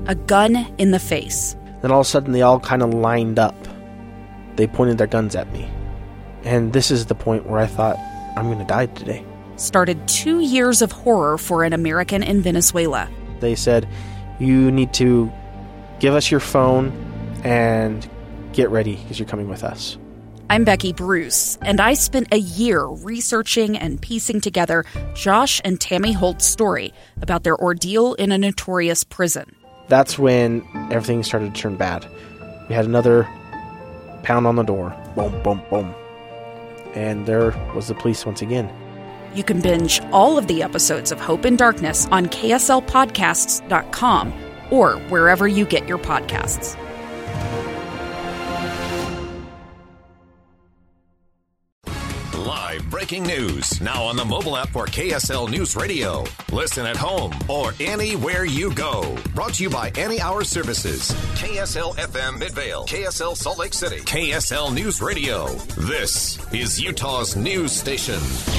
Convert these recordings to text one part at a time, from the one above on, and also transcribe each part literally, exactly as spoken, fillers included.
a gun in the face. Then all of a sudden, they all kind of lined up. They pointed their guns at me. And this is the point where I thought, I'm going to die today. Started two years of horror for an American in Venezuela. They said, you need to give us your phone and get ready because you're coming with us. I'm Becky Bruce, and I spent a year researching and piecing together Josh and Tammy Holt's story about their ordeal in a notorious prison. That's when everything started to turn bad. We had another pound on the door. Boom, boom, boom. And there was the police once again. You can binge all of the episodes of Hope in Darkness on K S L podcasts dot com or wherever you get your podcasts. Live breaking news now on the mobile app for K S L News Radio. Listen at home or anywhere you go. Brought to you by Any Hour Services. K S L F M Midvale, K S L Salt Lake City, K S L News Radio. This is Utah's news station.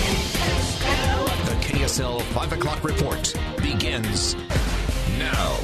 The K S L five o'clock report begins now.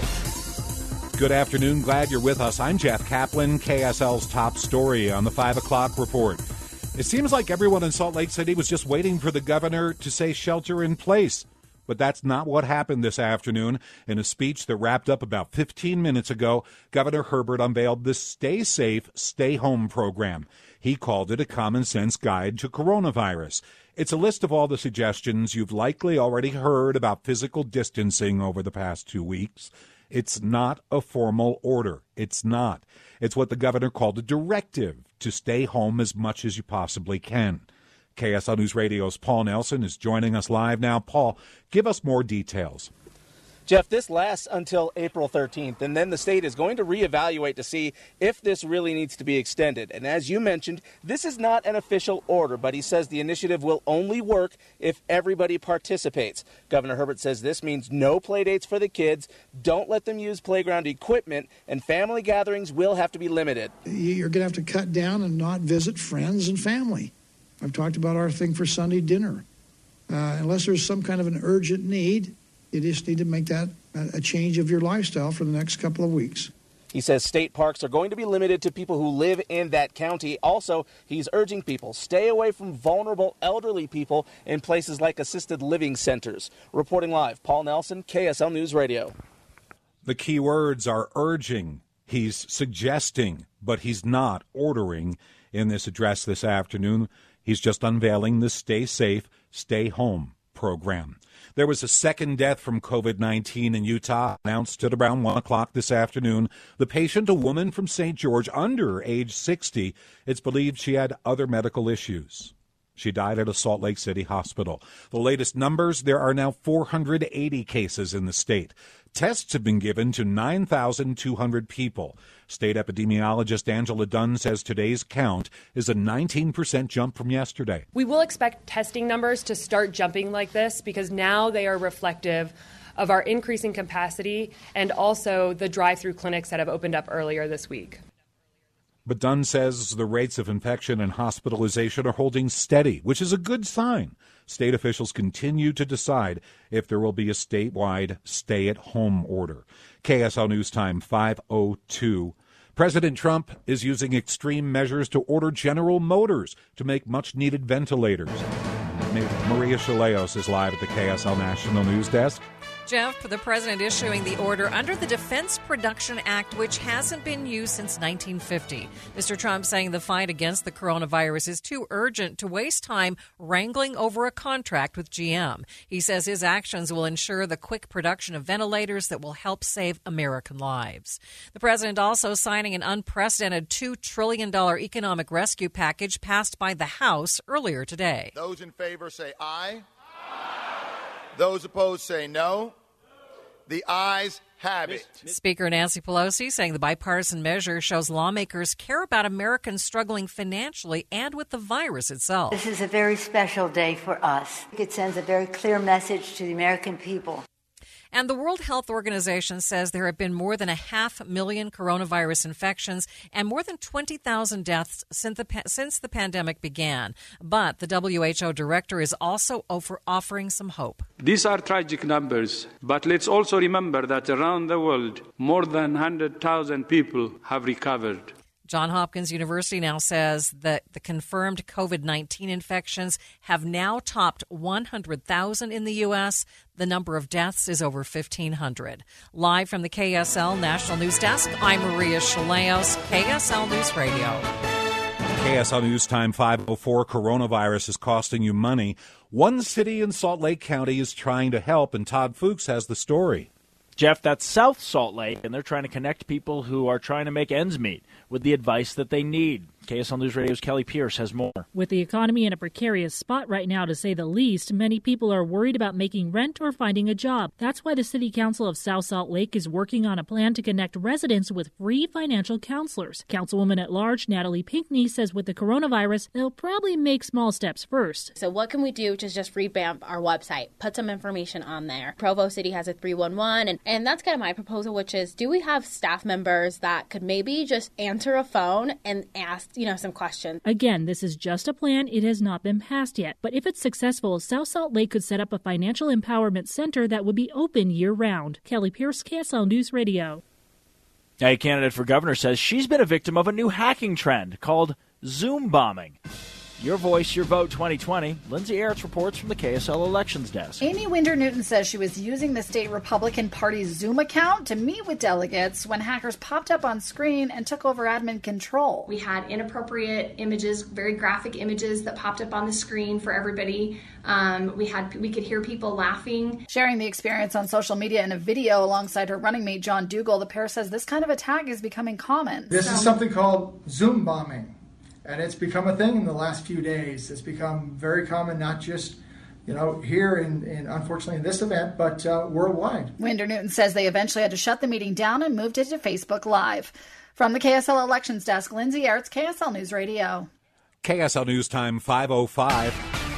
Good afternoon. Glad you're with us. I'm Jeff Kaplan, K S L's top story on the five o'clock report. It seems like everyone in Salt Lake City was just waiting for the governor to say shelter in place. But that's not what happened this afternoon. In a speech that wrapped up about fifteen minutes ago, Governor Herbert unveiled the Stay Safe, Stay Home program. He called it a common-sense guide to coronavirus. It's a list of all the suggestions you've likely already heard about physical distancing over the past two weeks. It's not a formal order. It's not. It's what the governor called a directive to stay home as much as you possibly can. K S L News Radio's Paul Nelson is joining us live now. Paul, give us more details. Jeff, this lasts until April thirteenth, and then the state is going to reevaluate to see if this really needs to be extended. And as you mentioned, this is not an official order, but he says the initiative will only work if everybody participates. Governor Herbert says this means no play dates for the kids, don't let them use playground equipment, and family gatherings will have to be limited. You're going to have to cut down and not visit friends and family. I've talked about our thing for Sunday dinner. Uh, unless there's some kind of an urgent need, you just need to make that a change of your lifestyle for the next couple of weeks. He says state parks are going to be limited to people who live in that county. Also, he's urging people stay away from vulnerable elderly people in places like assisted living centers. Reporting live, Paul Nelson, K S L News Radio. The key words are urging. He's suggesting, but he's not ordering in this address this afternoon. He's just unveiling the Stay Safe, Stay Home program. There was a second death from covid nineteen in Utah, announced at around one o'clock this afternoon. The patient, a woman from Saint George, under age sixty. It's believed she had other medical issues. She died at a Salt Lake City hospital. The latest numbers, there are now four hundred eighty cases in the state. Tests have been given to nine thousand two hundred people. State epidemiologist Angela Dunn says today's count is a nineteen percent jump from yesterday. We will expect testing numbers to start jumping like this because now they are reflective of our increasing capacity and also the drive-through clinics that have opened up earlier this week. But Dunn says the rates of infection and hospitalization are holding steady, which is a good sign. State officials continue to decide if there will be a statewide stay-at-home order. K S L News Time five oh two. President Trump is using extreme measures to order General Motors to make much-needed ventilators. Maria Chaleos is live at the K S L National News Desk. Jeff, the president issuing the order under the Defense Production Act, which hasn't been used since nineteen fifty. Mister Trump saying the fight against the coronavirus is too urgent to waste time wrangling over a contract with G M. He says his actions will ensure the quick production of ventilators that will help save American lives. The president also signing an unprecedented two trillion dollars economic rescue package passed by the House earlier today. Those in favor say aye. Aye. Those opposed say no. The ayes have it. Speaker Nancy Pelosi saying the bipartisan measure shows lawmakers care about Americans struggling financially and with the virus itself. This is a very special day for us. It sends a very clear message to the American people. And the World Health Organization says there have been more than a half million coronavirus infections and more than twenty thousand deaths since the, since the pandemic began. But the W H O director is also offer, offering some hope. These are tragic numbers, but let's also remember that around the world, more than one hundred thousand people have recovered. Johns Hopkins University now says that the confirmed COVID nineteen infections have now topped one hundred thousand in the U S. The number of deaths is over fifteen hundred. Live from the K S L National News Desk, I'm Maria Chaleos, K S L News Radio. K S L News Time five oh four. Coronavirus is costing you money. One city in Salt Lake County is trying to help, and Todd Fuchs has the story. Jeff, that's South Salt Lake, and they're trying to connect people who are trying to make ends meet with the advice that they need. K S L News Radio's Kelly Pierce has more. With the economy in a precarious spot right now, to say the least, many people are worried about making rent or finding a job. That's why the City Council of South Salt Lake is working on a plan to connect residents with free financial counselors. Councilwoman at large Natalie Pinckney says with the coronavirus, they'll probably make small steps first. So what can we do to just revamp our website, put some information on there? Provo City has a three one one, and, and that's kind of my proposal, which is, do we have staff members that could maybe just answer a phone and ask, you know, some questions? Again, this is just a plan. It has not been passed yet. But if it's successful, South Salt Lake could set up a financial empowerment center that would be open year-round. Kelly Pierce, K S L News Radio. A candidate for governor says she's been a victim of a new hacking trend called Zoom bombing. Your Voice, Your Vote twenty twenty. Lindsay Aerts reports from the K S L Elections Desk. Amy Winder-Newton says she was using the state Republican Party's Zoom account to meet with delegates when hackers popped up on screen and took over admin control. We had inappropriate images, very graphic images that popped up on the screen for everybody. Um, we had we could hear people laughing. Sharing the experience on social media in a video alongside her running mate John Dougal, the pair says this kind of attack is becoming common. This so. is something called Zoom bombing. And it's become a thing in the last few days. It's become very common, not just, you know, here in, in unfortunately in this event, but uh, worldwide. Winder-Newton says they eventually had to shut the meeting down and moved it to Facebook Live. From the K S L Elections Desk, Lindsay Aerts, K S L News Radio. K S L News Time five oh five.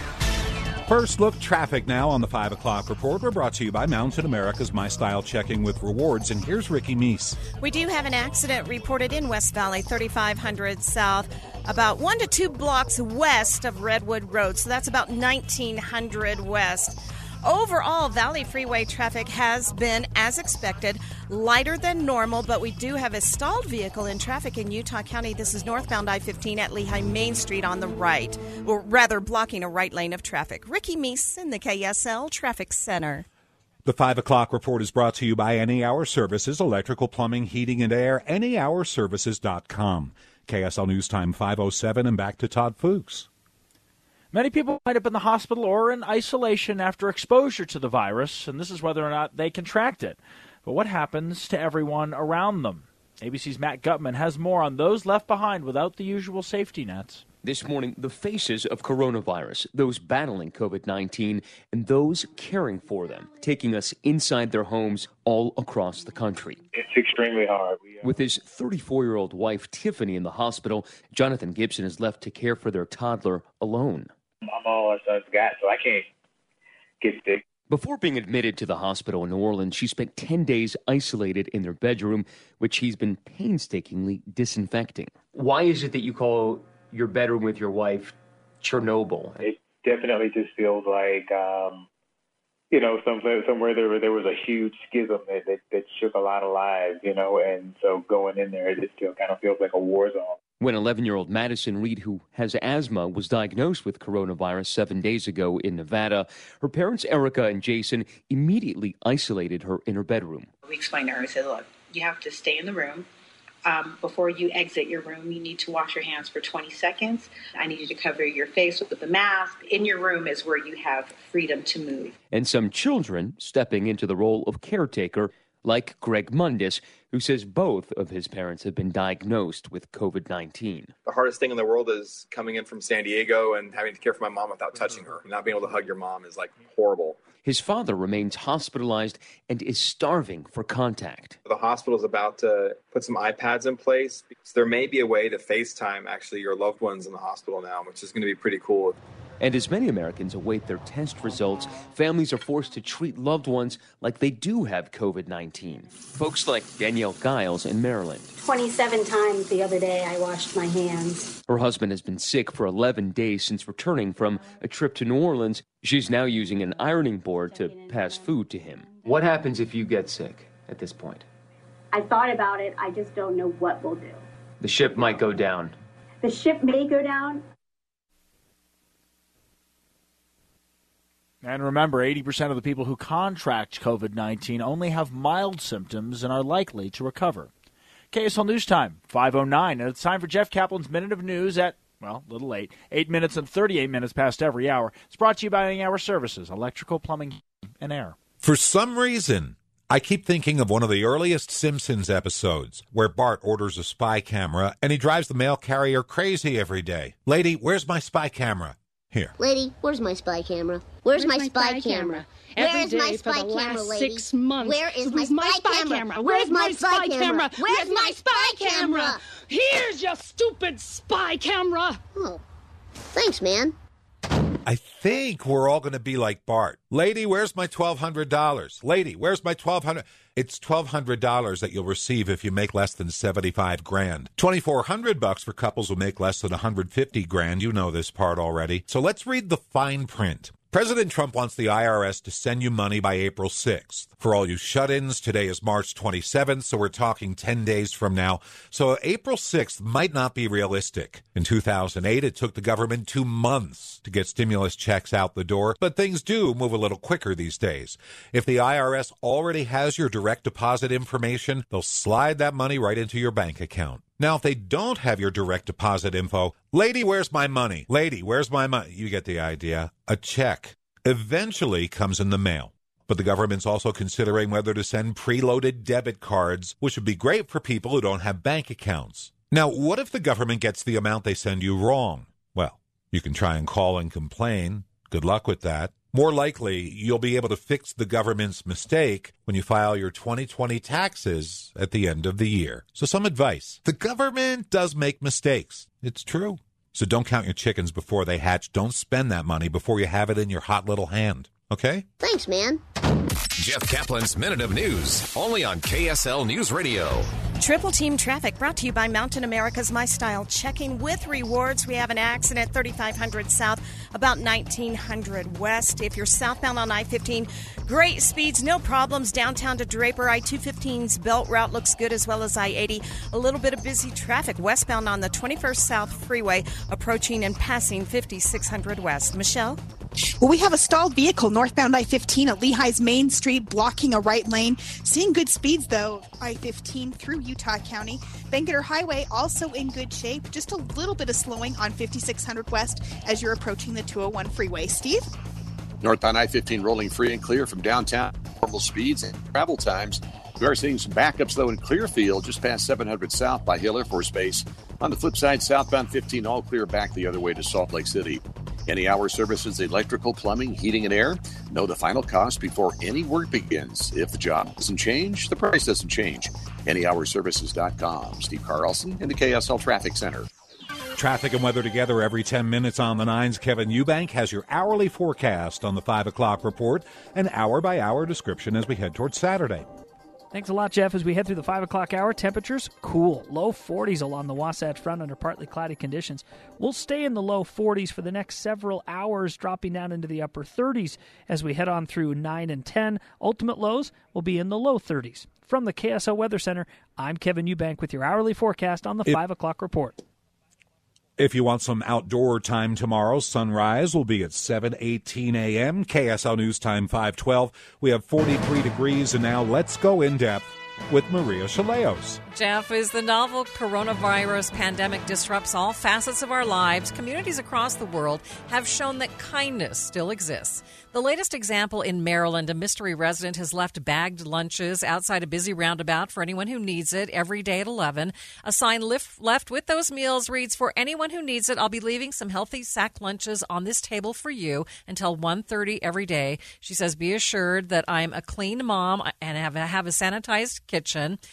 First look traffic now on the five o'clock report. We're brought to you by Mountain America's My Style Checking with Rewards. And here's Ricky Meese. We do have an accident reported in West Valley, thirty-five hundred South, about one to two blocks west of Redwood Road. So that's about nineteen hundred west. Overall, Valley Freeway traffic has been, as expected, lighter than normal, but we do have a stalled vehicle in traffic in Utah County. This is northbound I fifteen at Lehigh Main Street on the right, or rather blocking a right lane of traffic. Ricky Meese in the K S L Traffic Center. The five o'clock report is brought to you by Any Hour Services, electrical, plumbing, heating, and air, any hour services dot com. K S L News Time five oh seven, and back to Todd Fuchs. Many people wind up in the hospital or in isolation after exposure to the virus, and this is whether or not they contract it. But what happens to everyone around them? A B C's Matt Gutman has more on those left behind without the usual safety nets. This morning, the faces of coronavirus, those battling COVID nineteen, and those caring for them, taking us inside their homes all across the country. It's extremely hard. We, uh... With his thirty-four-year-old wife, Tiffany, in the hospital, Jonathan Gibson is left to care for their toddler alone. I'm all our son's got, so I can't get sick. Before being admitted to the hospital in New Orleans, she spent ten days isolated in their bedroom, which he's been painstakingly disinfecting. Why is it that you call your bedroom with your wife Chernobyl? It definitely just feels like, um, you know, somewhere, somewhere there, there was a huge schism that, that, that shook a lot of lives, you know, and so going in there, it just still kind of feels like a war zone. When eleven-year-old Madison Reed, who has asthma, was diagnosed with coronavirus seven days ago in Nevada, her parents, Erica and Jason, immediately isolated her in her bedroom. We explained to her, we said, look, you have to stay in the room. Um, before you exit your room, you need to wash your hands for twenty seconds. I need you to cover your face with a mask. In your room is where you have freedom to move. And some children stepping into the role of caretaker, like Greg Mundis, who says both of his parents have been diagnosed with COVID nineteen. The hardest thing in the world is coming in from San Diego and having to care for my mom without touching her. Not being able to hug your mom is like horrible. His father remains hospitalized and is starving for contact. The hospital is about to put some iPads in place. So there may be a way to FaceTime actually your loved ones in the hospital now, which is going to be pretty cool. And as many Americans await their test results, families are forced to treat loved ones like they do have covid nineteen. Folks like Danielle Giles in Maryland. twenty-seven times the other day I washed my hands. Her husband has been sick for eleven days since returning from a trip to New Orleans. She's now using an ironing board to pass food to him. What happens if you get sick at this point? I thought about it. I just don't know what we'll do. The ship might go down. The ship may go down. And remember, eighty percent of the people who contract covid nineteen only have mild symptoms and are likely to recover. K S L News Time, five oh nine. And it's time for Jeff Kaplan's Minute of News at, well, a little late, eight minutes and thirty-eight minutes past every hour. It's brought to you by Any Hour Services, electrical, plumbing, and air. For some reason, I keep thinking of one of the earliest Simpsons episodes where Bart orders a spy camera and he drives the mail carrier crazy every day. Lady, where's my spy camera? Here. Lady, where's my spy camera? Where's, Where's my, my spy, spy camera? camera? Where Every is day my for spy the camera, last lady? six months. Where is my Where's my spy, spy camera? camera? Where's my spy camera? Where's my spy camera? Here's your stupid spy camera. Oh, thanks, man. I think we're all going to be like Bart. Lady, where's my twelve hundred dollars? Lady, where's my twelve hundred dollars? It's twelve hundred dollars that you'll receive if you make less than seventy-five grand. twenty-four hundred bucks for couples who make less than one hundred fifty grand. You know this part already. So let's read the fine print. President Trump wants the I R S to send you money by April sixth. For all you shut-ins, today is March twenty-seventh, so we're talking ten days from now. So April sixth might not be realistic. In two thousand eight, it took the government two months to get stimulus checks out the door, but things do move a little quicker these days. If the I R S already has your direct deposit information, they'll slide that money right into your bank account. Now, if they don't have your direct deposit info, lady, where's my money? Lady, where's my money? You get the idea. A check eventually comes in the mail. But the government's also considering whether to send preloaded debit cards, which would be great for people who don't have bank accounts. Now, what if the government gets the amount they send you wrong? Well, you can try and call and complain. Good luck with that. More likely, you'll be able to fix the government's mistake when you file your twenty twenty taxes at the end of the year. So some advice. The government does make mistakes. It's true. So don't count your chickens before they hatch. Don't spend that money before you have it in your hot little hand. Okay? Thanks, man. Jeff Kaplan's Minute of News, only on K S L News Radio. Triple Team Traffic brought to you by Mountain America's My Style. Checking with rewards. We have an accident thirty-five hundred south, about nineteen hundred west. If you're southbound on I fifteen, great speeds, no problems. Downtown to Draper, I two fifteen's belt route looks good, as well as I eighty. A little bit of busy traffic westbound on the twenty-first South Freeway, approaching and passing fifty-six hundred west. Michelle? Well, we have a stalled vehicle northbound I fifteen at Lehigh's Main Street, blocking a right lane. Seeing good speeds, though, I fifteen through Utah County. Bangerter Highway also in good shape. Just a little bit of slowing on fifty-six hundred west as you're approaching the two oh one freeway. Steve? Northbound I fifteen rolling free and clear from downtown. Normal speeds and travel times. We are seeing some backups, though, in Clearfield, just past seven hundred south by Hill Air Force Base. On the flip side, southbound fifteen all clear back the other way to Salt Lake City. Any Hour Services, electrical, plumbing, heating, and air. Know the final cost before any work begins. If the job doesn't change, the price doesn't change. any hour services dot com. Steve Carlson in the K S L Traffic Center. Traffic and weather together every ten minutes on the nines. Kevin Eubank has your hourly forecast on the five o'clock report, an hour-by-hour description as we head towards Saturday. Thanks a lot, Jeff. As we head through the five o'clock hour, temperatures cool. Low forties along the Wasatch Front under partly cloudy conditions. We'll stay in the low forties for the next several hours, dropping down into the upper thirties as we head on through nine and ten. Ultimate lows will be in the low thirties. From the K S L Weather Center, I'm Kevin Eubank with your hourly forecast on the It- five o'clock report. If you want some outdoor time tomorrow, sunrise will be at seven eighteen a.m. K S L News Time five twelve. We have forty-three degrees, and now let's go in depth with Maria Chaleos. Jeff, as the novel coronavirus pandemic disrupts all facets of our lives, communities across the world have shown that kindness still exists. The latest example in Maryland, a mystery resident has left bagged lunches outside a busy roundabout for anyone who needs it every day at eleven. A sign left, left with those meals reads, "For anyone who needs it, I'll be leaving some healthy sack lunches on this table for you until one thirty every day." She says, "Be assured that I'm a clean mom and have a, have a sanitized kitchen.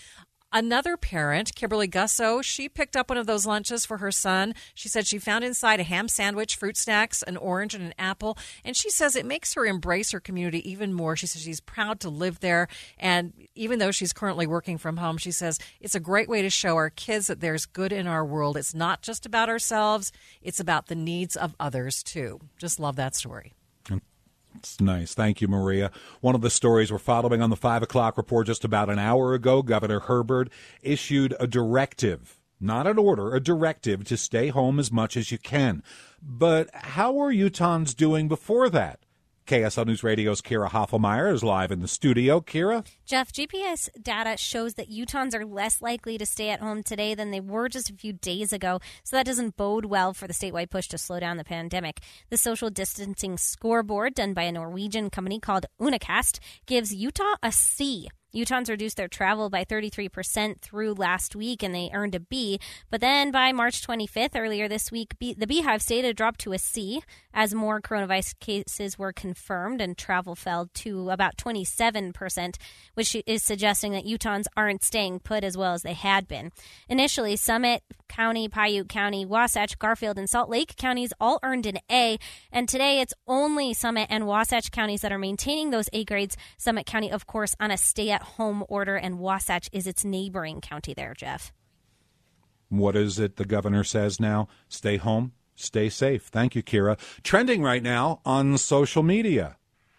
Another parent, Kimberly Gusso, she picked up one of those lunches for her son. She said she found inside a ham sandwich, fruit snacks, an orange, and an apple. And she says it makes her embrace her community even more. She says she's proud to live there. And even though she's currently working from home, she says it's a great way to show our kids that there's good in our world. It's not just about ourselves. It's about the needs of others, too. Just love that story. It's nice. Thank you, Maria. One of the stories we're following on the five o'clock report just about an hour ago, Governor Herbert issued a directive, not an order, a directive to stay home as much as you can. But how are Utahns doing before that? K S L News Radio's Kira Hoffelmeyer is live in the studio. Kira? Jeff, G P S data shows that Utahns are less likely to stay at home today than they were just a few days ago, so that doesn't bode well for the statewide push to slow down the pandemic. The social distancing scoreboard done by a Norwegian company called Unicast gives Utah a C. Utahns reduced their travel by thirty-three percent through last week, and they earned a B. But then by March twenty-fifth, earlier this week, B- the Beehive State dropped to a C as more coronavirus cases were confirmed, and travel fell to about twenty-seven percent, which is suggesting that Utahns aren't staying put as well as they had been. Initially, Summit County, Paiute County, Wasatch, Garfield, and Salt Lake counties all earned an A, and today it's only Summit and Wasatch counties that are maintaining those A grades. Summit County, of course, on a stay-at home order, and Wasatch is its neighboring county there, Jeff. What is it the governor says now? Stay home, stay safe. Thank you, Kira. Trending right now on social media.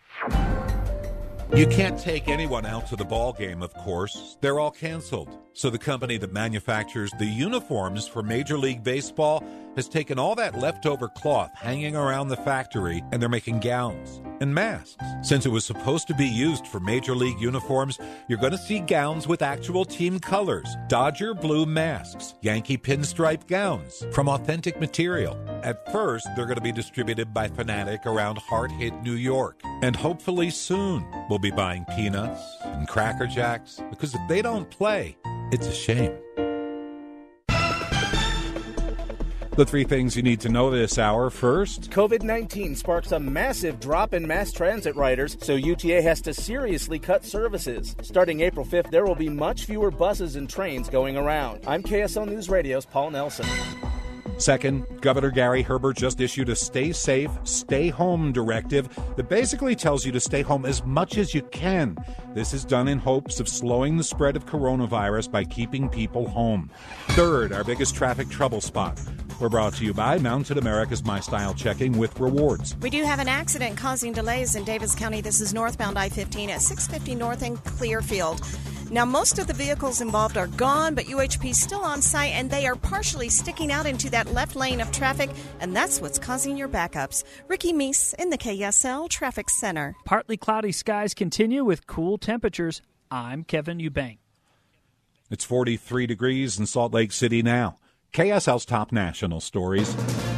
You can't take anyone out to the ball game, of course. They're all canceled. So the company that manufactures the uniforms for Major League Baseball has taken all that leftover cloth hanging around the factory, and they're making gowns and masks. Since it was supposed to be used for Major League uniforms, you're going to see gowns with actual team colors. Dodger blue masks, Yankee pinstripe gowns from authentic material. At first, they're going to be distributed by Fanatic around hard-hit New York. And hopefully soon, we'll be buying Peanuts and Cracker Jacks, because if they don't play, it's a shame. The three things you need to know this hour. First, COVID nineteen sparks a massive drop in mass transit riders, so U T A has to seriously cut services. Starting April fifth, there will be much fewer buses and trains going around. I'm K S L News Radio's Paul Nelson. Second, Governor Gary Herbert just issued a stay safe, stay home directive that basically tells you to stay home as much as you can. This is done in hopes of slowing the spread of coronavirus by keeping people home. Third, our biggest traffic trouble spot. We're brought to you by Mounted America's My Style Checking with rewards. We do have an accident causing delays in Davis County. This is northbound I fifteen at six fifty North in Clearfield. Now, most of the vehicles involved are gone, but U H P is still on site, and they are partially sticking out into that left lane of traffic, and that's what's causing your backups. Ricky Meese in the K S L Traffic Center. Partly cloudy skies continue with cool temperatures. I'm Kevin Eubank. It's forty-three degrees in Salt Lake City now. K S L's top national stories.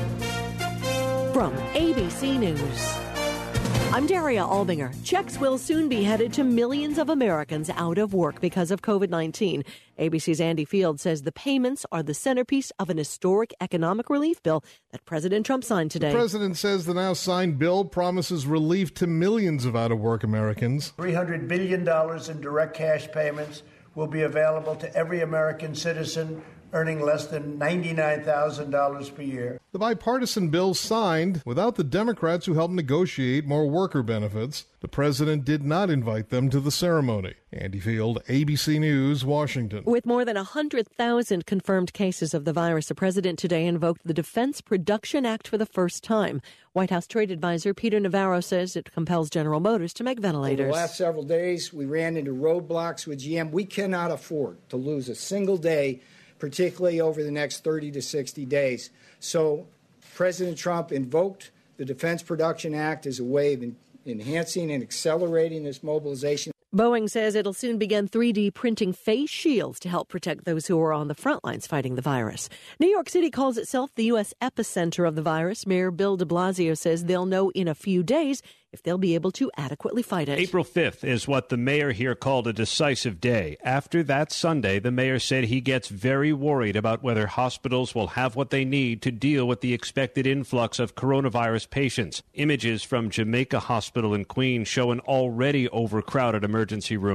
From A B C News, I'm Daria Albinger. Checks will soon be headed to millions of Americans out of work because of COVID nineteen. A B C's Andy Field says the payments are the centerpiece of an historic economic relief bill that President Trump signed today. The president says the now signed bill promises relief to millions of out-of-work Americans. three hundred billion dollars in direct cash payments will be available to every American citizen earning less than ninety-nine thousand dollars per year. The bipartisan bill signed without the Democrats who helped negotiate more worker benefits. The president did not invite them to the ceremony. Andy Field, A B C News, Washington. With more than one hundred thousand confirmed cases of the virus, the president today invoked the Defense Production Act for the first time. White House trade advisor Peter Navarro says it compels General Motors to make ventilators. Over the last several days, we ran into roadblocks with G M. We cannot afford to lose a single day, particularly over the next thirty to sixty days. So President Trump invoked the Defense Production Act as a way of en- enhancing and accelerating this mobilization. Boeing says it'll soon begin three D printing face shields to help protect those who are on the front lines fighting the virus. New York City calls itself the U S epicenter of the virus. Mayor Bill de Blasio says they'll know in a few days if they'll be able to adequately fight it. April fifth is what the mayor here called a decisive day. After that Sunday, the mayor said he gets very worried about whether hospitals will have what they need to deal with the expected influx of coronavirus patients. Images from Jamaica Hospital in Queens show an already overcrowded emergency room.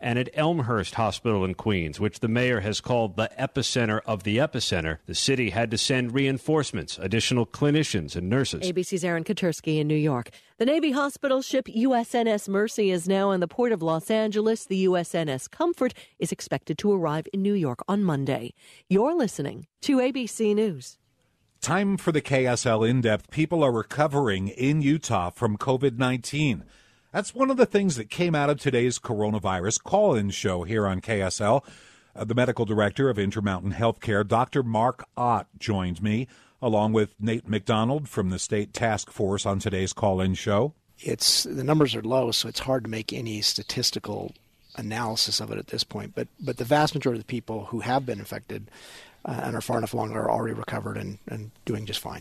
and at Elmhurst Hospital in Queens, which the mayor has called the epicenter of the epicenter, the city had to send reinforcements, additional clinicians and nurses. A B C's Aaron Katersky in New York. The Navy hospital ship U S N S Mercy is now in the port of Los Angeles. The U S N S Comfort is expected to arrive in New York on Monday. You're listening to A B C News. Time for the K S L In-Depth. People are recovering in Utah from covid nineteen. That's one of the things that came out of today's coronavirus call-in show here on K S L. Uh, the medical director of Intermountain Healthcare, Doctor Mark Ott, joined me, along with Nate McDonald from the state task force on today's call-in show. It's the numbers are low, so it's hard to make any statistical analysis of it at this point. But but the vast majority of the people who have been infected uh, and are far enough along are already recovered and, and doing just fine.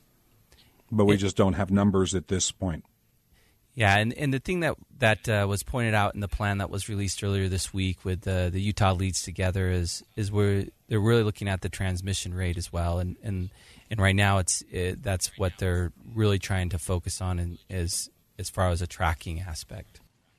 But we just don't have numbers at this point. Yeah, and, and the thing that that uh, was pointed out in the plan that was released earlier this week with uh, the Utah Leads Together is is where they're really looking at the transmission rate as well, and and, and right now it's it, that's what they're really trying to focus on, and is as far as a tracking aspect.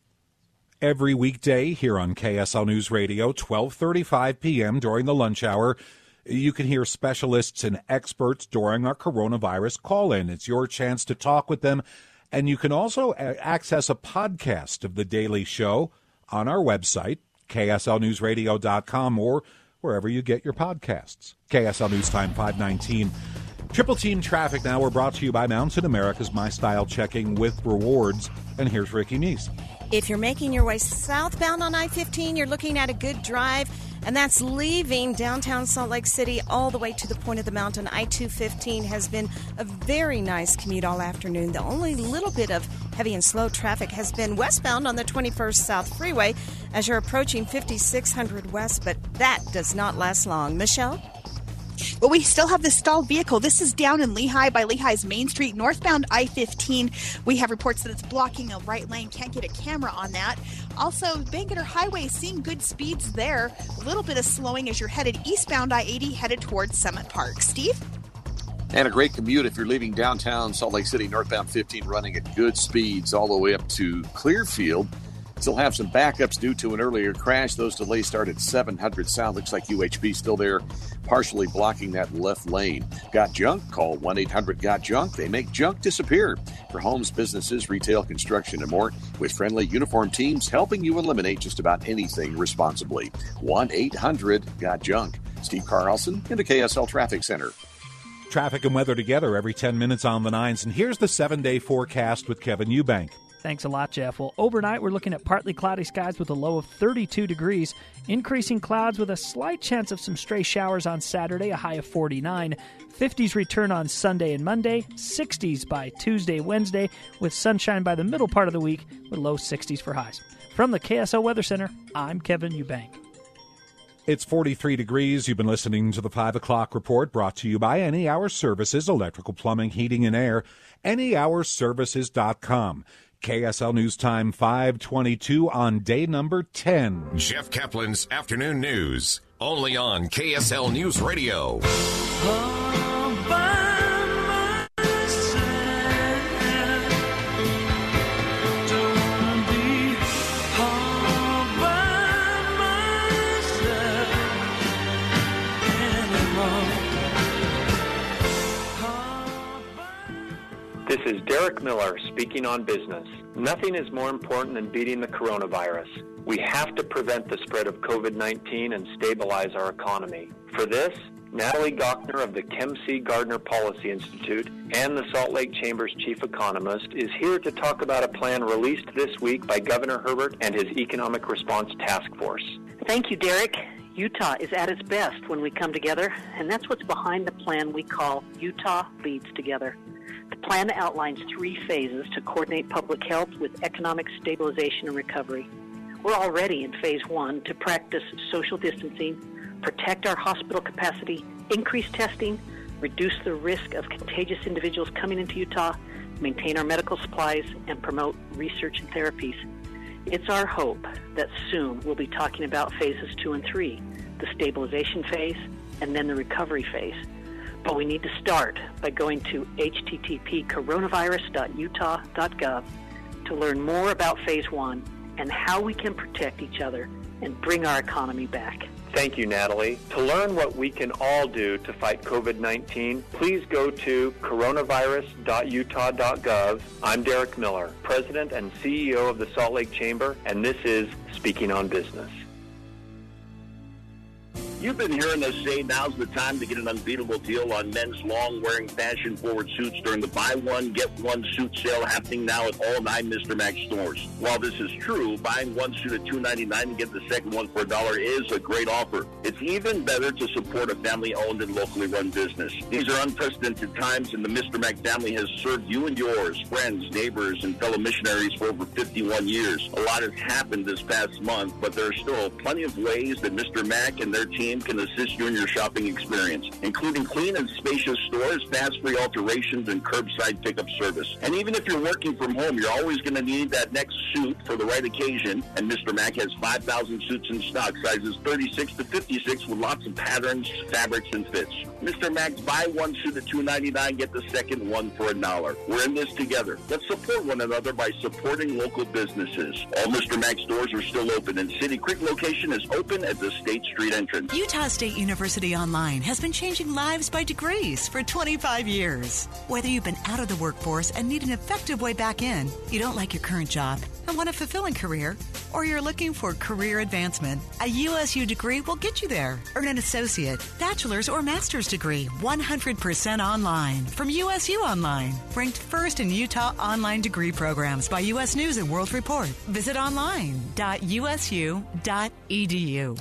Every weekday here on K S L News Radio, twelve thirty-five p.m. during the lunch hour, you can hear specialists and experts during our coronavirus call-in. It's your chance to talk with them. And you can also access a podcast of the daily show on our website, K S L news radio dot com, or wherever you get your podcasts. K S L News Time five nineteen. Triple Team Traffic now. We're brought to you by Mountain America's My Style Checking with Rewards. And here's Ricky Neese. If you're making your way southbound on I fifteen, you're looking at a good drive, and that's leaving downtown Salt Lake City all the way to the point of the mountain. I two fifteen has been a very nice commute all afternoon. The only little bit of heavy and slow traffic has been westbound on the twenty-first South Freeway as you're approaching fifty-six hundred West, but that does not last long. Michelle? Well, we still have this stalled vehicle. This is down in Lehigh by Lehigh's Main Street, northbound I fifteen. We have reports that it's blocking a right lane. Can't get a camera on that. Also, Bangerter Highway, seeing good speeds there. A little bit of slowing as you're headed eastbound I eighty, headed towards Summit Park. Steve? And a great commute if you're leaving downtown Salt Lake City, northbound fifteen, running at good speeds all the way up to Clearfield. Still have some backups due to an earlier crash. Those delays start at seven hundred South. Looks like U H P still there, partially blocking that left lane. Got junk? Call one eight hundred got junk. They make junk disappear. For homes, businesses, retail, construction, and more, with friendly uniformed teams helping you eliminate just about anything responsibly. one eight hundred got junk. Steve Carlson in the K S L Traffic Center. Traffic and weather together every ten minutes on the nines. And here's the seven-day forecast with Kevin Eubank. Thanks a lot, Jeff. Well, overnight, we're looking at partly cloudy skies with a low of thirty-two degrees. Increasing clouds with a slight chance of some stray showers on Saturday, a high of forty-nine. fifties return on Sunday and Monday. sixties by Tuesday, Wednesday, with sunshine by the middle part of the week, with low sixties for highs. From the K S L Weather Center, I'm Kevin Eubank. It's forty-three degrees. You've been listening to the five o'clock report, brought to you by Any Hour Services, electrical, plumbing, heating, and air. any hour services dot com. K S L News Time five twenty-two on day number ten. Jeff Kaplan's Afternoon News, only on K S L News Radio. This is Derek Miller speaking on business. Nothing is more important than beating the coronavirus. We have to prevent the spread of covid nineteen and stabilize our economy. For this, Natalie Gochner of the Kem C. Gardner Policy Institute and the Salt Lake Chamber's chief economist is here to talk about a plan released this week by Governor Herbert and his Economic Response Task Force. Thank you, Derek. Utah is at its best when we come together, and that's what's behind the plan we call Utah Leads Together. The plan outlines three phases to coordinate public health with economic stabilization and recovery. We're already in phase one to practice social distancing, protect our hospital capacity, increase testing, reduce the risk of contagious individuals coming into Utah, maintain our medical supplies, and promote research and therapies. It's our hope that soon we'll be talking about phases two and three, the stabilization phase and then the recovery phase. But we need to start by going to h t t p coronavirus dot utah dot gov to learn more about phase one and how we can protect each other and bring our economy back. Thank you, Natalie. To learn what we can all do to fight COVID nineteen, please go to coronavirus dot utah dot gov. I'm Derek Miller, President and C E O of the Salt Lake Chamber, and this is Speaking on Business. You've been hearing us say now's the time to get an unbeatable deal on men's long-wearing fashion-forward suits during the buy one, get one suit sale happening now at all nine Mister Max stores. While this is true, buying one suit at two ninety-nine and get the second one for a dollar is a great offer. It's even better to support a family-owned and locally run business. These are unprecedented times, and the Mister Mac family has served you and yours, friends, neighbors, and fellow missionaries for over fifty-one years. A lot has happened this past month, but there are still plenty of ways that Mister Mac and their team can assist you in your shopping experience, including clean and spacious stores, fast-free alterations, and curbside pickup service. And even if you're working from home, you're always going to need that next suit for the right occasion, and Mister Mac has five thousand suits in stock, sizes thirty-six to fifty-six, with lots of patterns, fabrics, and fits. Mister Mac's buy one suit at two ninety-nine, get the second one for a dollar. We're in this together. Let's support one another by supporting local businesses. All Mister Mac stores are still open, and City Creek location is open at the State Street entrance. Utah State University Online has been changing lives by degrees for twenty-five years. Whether you've been out of the workforce and need an effective way back in, you don't like your current job and want a fulfilling career, or you're looking for career advancement, a U S U degree will get you there. Earn an associate, bachelor's, or master's degree one hundred percent online from U S U Online. Ranked first in Utah online degree programs by U S News and World Report. Visit online dot u s u dot e d u.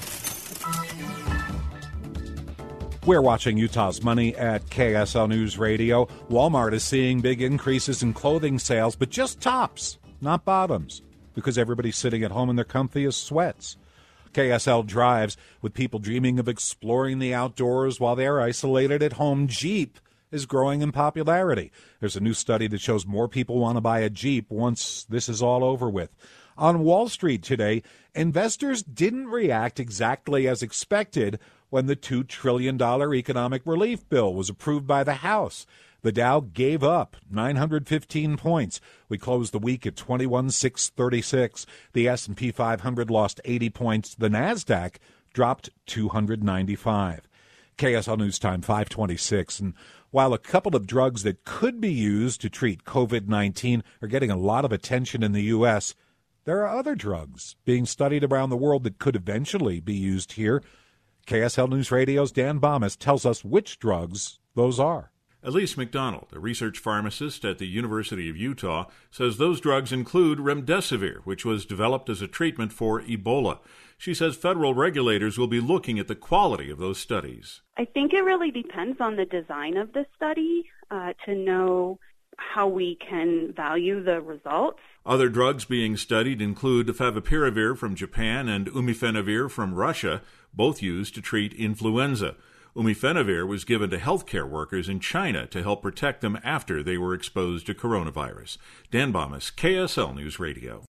We're watching Utah's Money at K S L News Radio. Walmart is seeing big increases in clothing sales, but just tops, not bottoms, because everybody's sitting at home in their comfiest sweats. K S L drives with people dreaming of exploring the outdoors while they're isolated at home. Jeep is growing in popularity. There's a new study that shows more people want to buy a Jeep once this is all over with. On Wall Street today, investors didn't react exactly as expected when the two trillion dollars economic relief bill was approved by the House. The Dow gave up nine hundred fifteen points. We closed the week at twenty-one thousand six hundred thirty-six. The S and P five hundred lost eighty points. The NASDAQ dropped two hundred ninety-five. K S L News Time, five twenty-six. And while a couple of drugs that could be used to treat COVID nineteen are getting a lot of attention in the U S, there are other drugs being studied around the world that could eventually be used here. K S L News Radio's Dan Bomas tells us which drugs those are. Elise McDonald, a research pharmacist at the University of Utah, says those drugs include remdesivir, which was developed as a treatment for Ebola. She says federal regulators will be looking at the quality of those studies. I think it really depends on the design of the study uh, to know how we can value the results. Other drugs being studied include favipiravir from Japan and umifenavir from Russia, both used to treat influenza. Umifenavir was given to healthcare workers in China to help protect them after they were exposed to coronavirus. Dan Bomas, K S L News Radio.